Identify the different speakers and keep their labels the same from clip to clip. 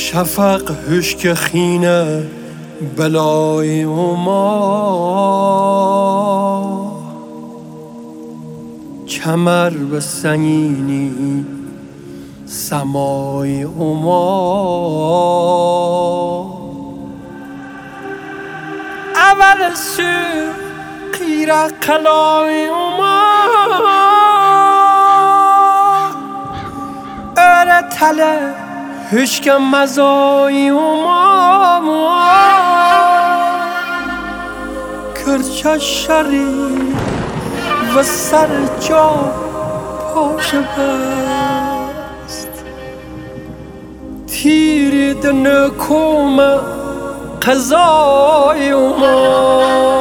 Speaker 1: شفق هشک خینه بلای ما کمر به سنگینی سمای ما اول سو قیره قلای ما اره تله هشک مزای ما کرچه شری و سر جا پاشه بست تیری دنکوم قضای ما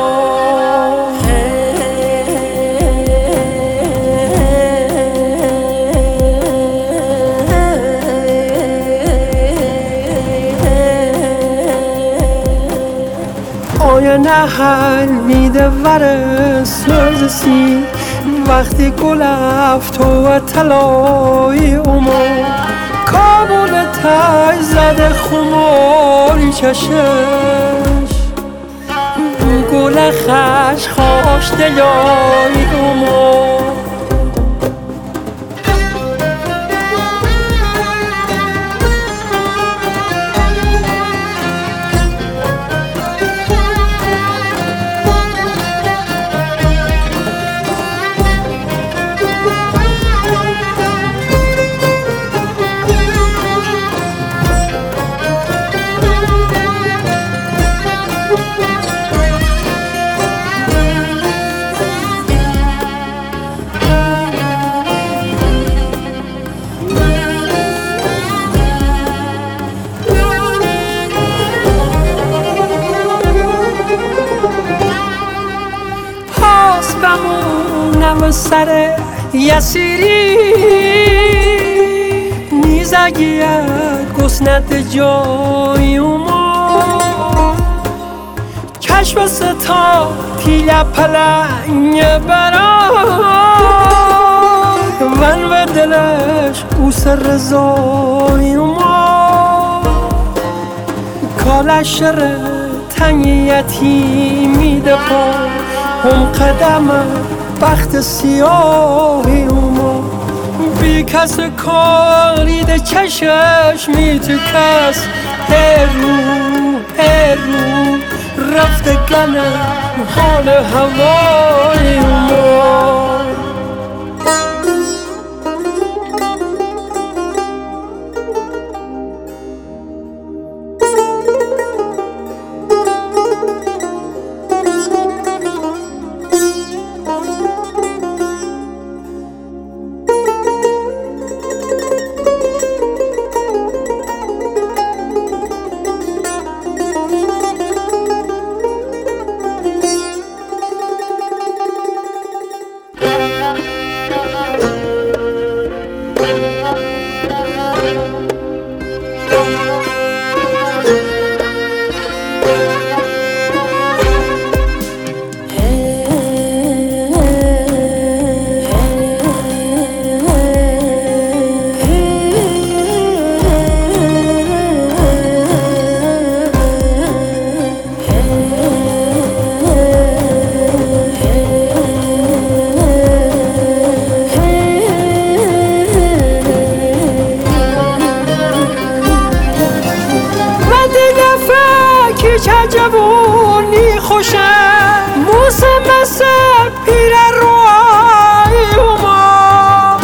Speaker 1: آینه حل میده ور سرزسی وقتی گل افت و طلای اوما کابل تای زده خماری چشش گل خش خوش دلای اوما بمونم سر یسیری نیزگیت گسنت جای ما کشف ستا تیله پلنگ برا ون و دلش او سر رضای ما کالش ره تنگیتی میده پا هم قدم بخت سیاهی اوما بی کس کاری ده چشش می تو کس هر رو رفته گنه حال هوای اوما چه جوانی خوشه موسم سر پیر روی اوما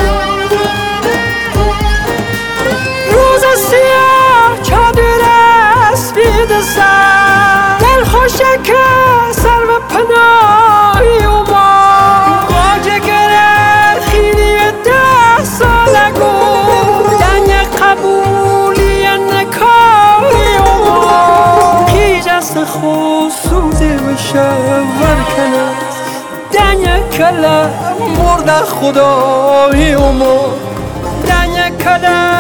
Speaker 1: روز سیاه چادر اسبید سر دل خوشه که سر و پناهی اوما واجه گره خیلی 10 سالگو دنگ قبولی نکاهی اوما دست خود سوزه بشه ورکنه دنیا کلا مرد خدای اوما دنیا کلا